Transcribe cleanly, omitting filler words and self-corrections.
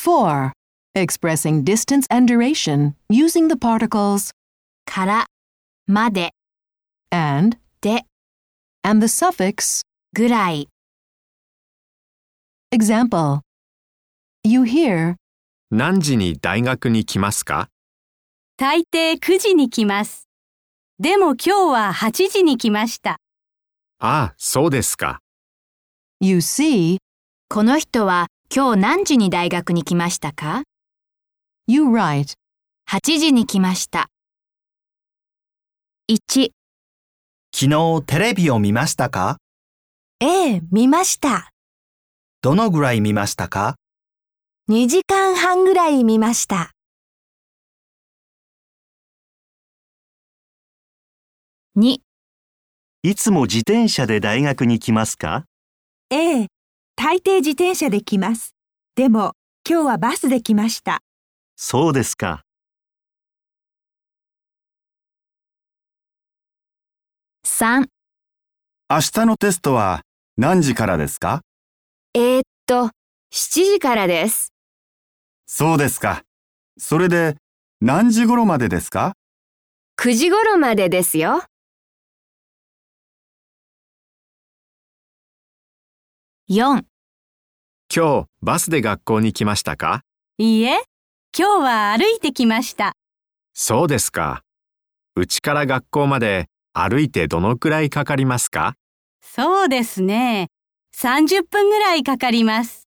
4. Expressing distance and duration using the particles から、まで、 and で、 and the suffix ぐらい。 example. You hear 何時に大学に来ますか？ 大抵9時に来ます。でも今日は8時に来ました。 ああ、そうですか。 You see この人は今日何時に大学に来ましたか？ You write 8時に来ました。1、 昨日テレビを見ましたか？ ええ、見ました。 どのぐらい見ましたか？ 2時間半ぐらい見ました。 2、 いつも自転車で大学に来ますか？ ええ、大抵自転車で来ます。でも、今日はバスで来ました。 そうですか。 3、 明日のテストは何時からですか？ 7時からです。 そうですか。それで何時頃までですか 9時頃までですよ。4、 今日バスで学校に来ましたか？ いいえ、今日は歩いてきました。 そうですか。うちから学校まで歩いてどのくらいかかりますか？ そうですね。30分ぐらいかかります。